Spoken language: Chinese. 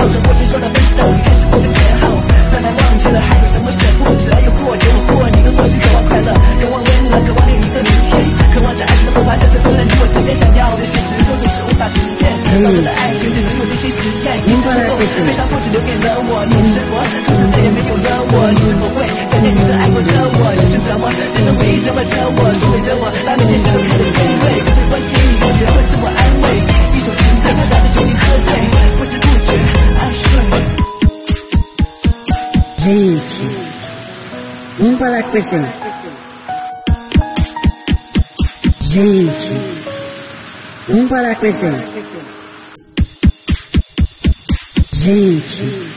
着我先说的分手，你开始过分前后，慢慢忘记了还有什么舍不得，又或者我或你更多是渴望快乐，渴望温暖，渴望另一个明天，渴望着爱情的火花再次分了你我之间，想要的现实终究是无法实现，造就的爱情只能用真心实验，你是否悲伤故事留给了我，你的生活从此再也没有了我，你是否会想念你曾爱过的我，人生折磨，人生回忆折磨着我，是为着我把每件事都看得珍贵，不会关心你，学会自我安慰，一首情歌悄悄地酒精喝醉，不知不觉安睡。 Gente, vamos falar com você. Gente, vamos falar com você. Gente.